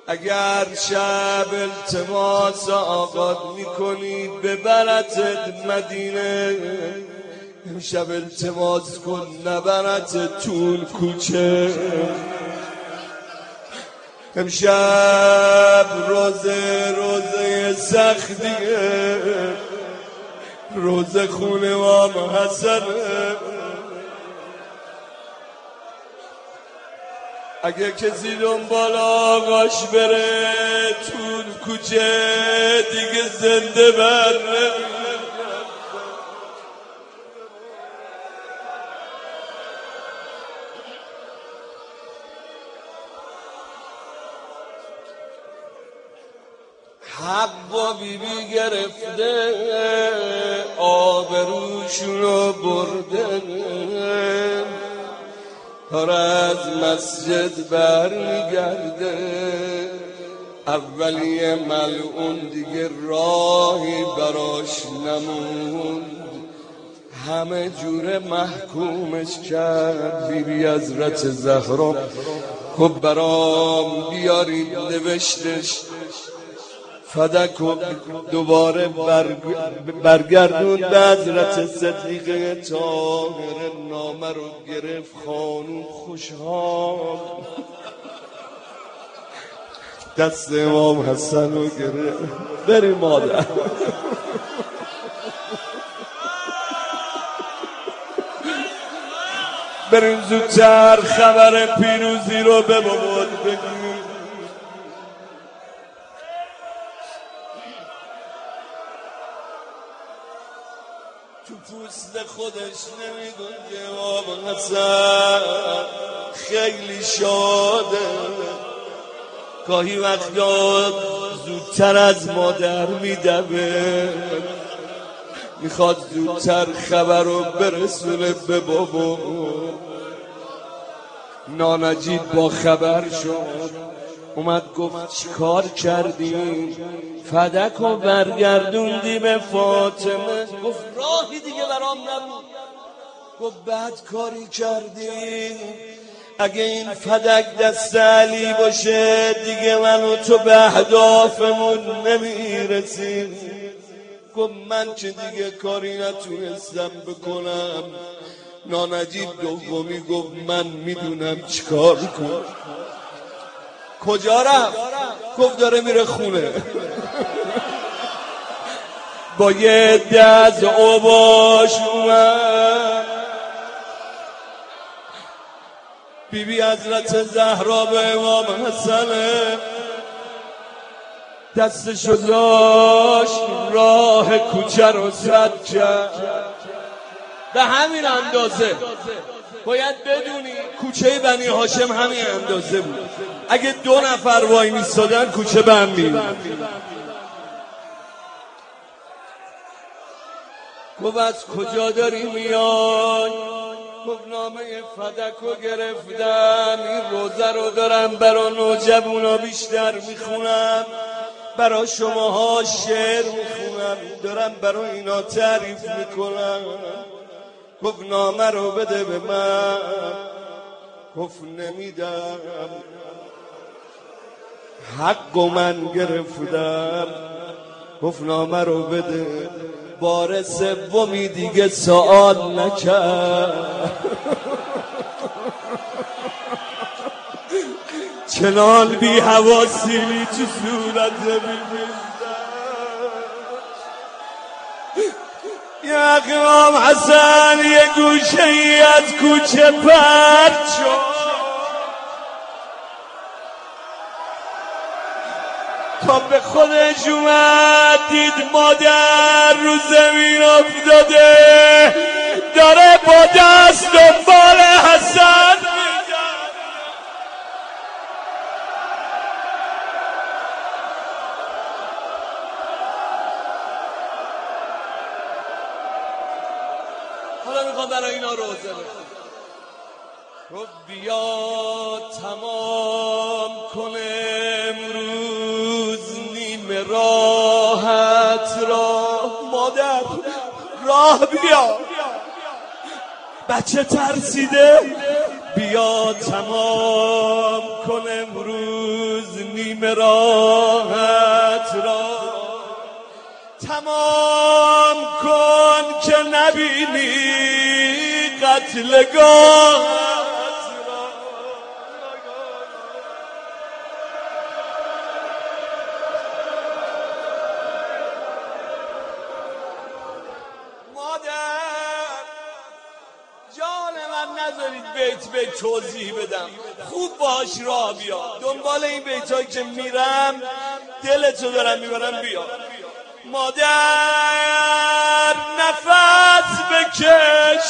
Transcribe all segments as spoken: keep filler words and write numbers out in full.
اگر شب التماس آغاز میکنی ببرتت مدینه، امشب التماس کن نبرتت طول کوچه. امشب روزه روزه سختیه، روزه خونه و محسنه. اگه کسی دنبال آقاش بره طول کوچه دیگه زنده بر نمیره. حوا بی بی گرفته آبروشونو برده، داره از مسجد برمیگرده. اولی ملعون دیگه راهی براش نموند، همه جوره محکومش کرد. بی بی حضرت زهرا خب برام بیارید نوشتش، فدک دوباره برگردون به حضرت صدیقه طاهره. نامه رو گرفت خانوم خوشحال، دست امام حسن رو گرفت. بری مادر بریم زودتر خبر پیروزی رو به بابات بگیم. تو پوست خودش نمیگه امام حسن خیلی شاده. گاهی وقتا زودتر از مادر میدوه، میخواد زودتر خبر رو برسونه به بابا. نانجید با خبر شد، اومد گفت چیکار کردیم؟ فدک رو برگردوندی به فاطمه. گفت راهی دیگه برام نبود. گفت بد کاری کردیم، اگه این فدک دست علی باشه دیگه من و تو به اهدافمون نمیرسیم. گفت من که دیگه کاری نتونستم بکنم. نانجیب دومی گفت من میدونم چیکار کنم. کجا رفت؟ گفت داره میره خونه. با یه دز اوباش اومد. بی بی حضرت زهرا به امام حسن دستشو داشت راه کوچه رو سد کرد. به همین اندازه باید بدونی کوچه بنی هاشم همین اندازه بود. اگه دو نفر وای میستادن کوچه به هم می‌ریخت. گفت از کجا داری میای؟ گفت نامه فدک رو گرفتم، این روزه رو دارم برا نوجوونا بیشتر میخونم، برا شماها شعر میخونم، دارم برا اینا تعریف میکنم. گفت نامه رو بده به من. گفت نمیدم، حق من گرفتم. گفت نامه رو بده. بار سومی دیگه سوال نکرد. چنان بی حواسی تو صورت می‌ریزد. یا امام حسن یه گوشه ای از کوچه پرد شد تا به خودش اومد، دید مادر رو زمین افتاده داره با دست دنبال حسن میگرد. حالا میخوام برای اینا روزه بخونم. گفت بیا تمام کنه امروز نیمه راحت را. مادر راه بیا، بچه ترسیده. بیا تمام کن امروز نیمه راحت را تمام کن که نبینی قتلگاه. نذارید بیت بیت توضیح بدم، خوب باش راه بیا دنبال این بیت هایی که میرم دلتو دارم میبرم بیا. مادر نفس بکش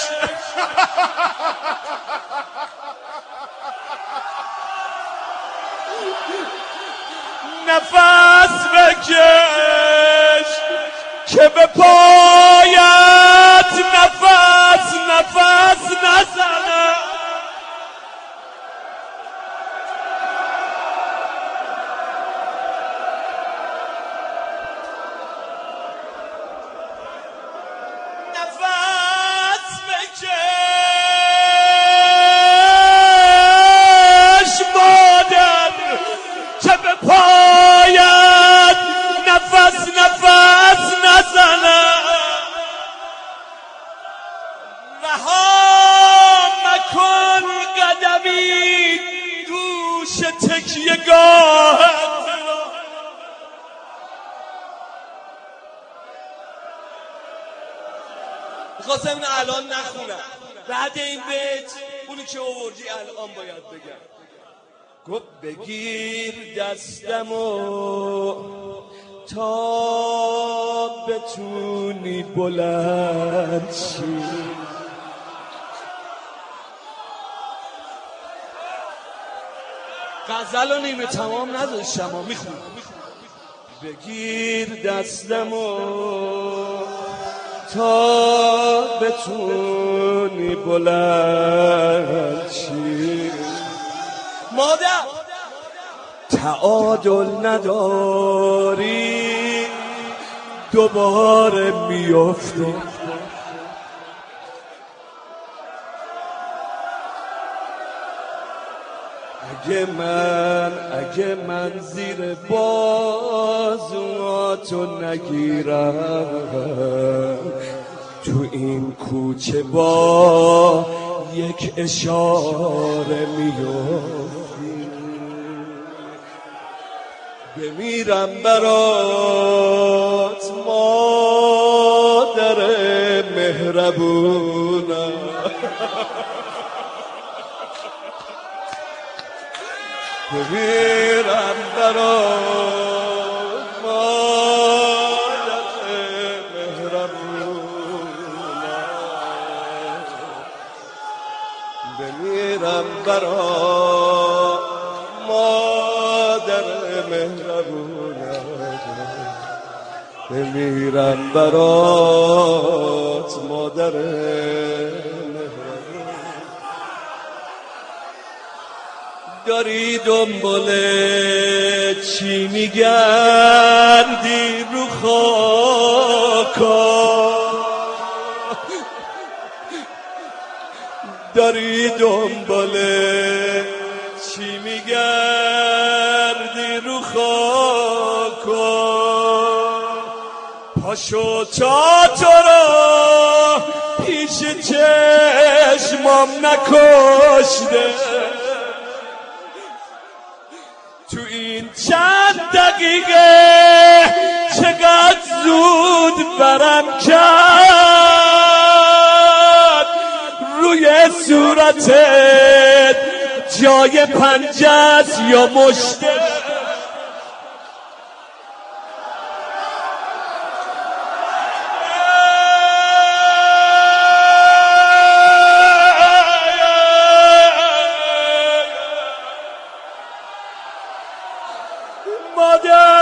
نفس بکش که به پایت نفس نفس نزنه. نفس بکش مادر که به پایت نفس نفس نزنه. رها مکن قدمی دوش تکیه گاهت را. میخواستم اینو الان نخونم، بعد این بیت اونی که آوردی الان باید بگم. گفت بگیر دستمو تا بتونی بلند شی. غزل و نیمه تمام نذاشتم و میخونم. بگیر دستمو تا بتونی بلند شی. مادر تعادل نداری دوباره میفتی. اگه من اگه من زیر بازواتو نگیرم تو این کوچه با یک اشاره میفتی. بمیرم برات مادر مهربونم. بمیرم برات مادر مهربونم. بمیرم برات مادر مهربونم. بمیرم برات مادر داری دنبال چی میگردی رو خاکا. داری دنبال چی میگردی رو خاکا. پاشو تا تو رو پیش چشمام نکشته. تو این چند دقیقه چقدر زود برم کرد روی صورتت جای پنجه است یا مشته. مادر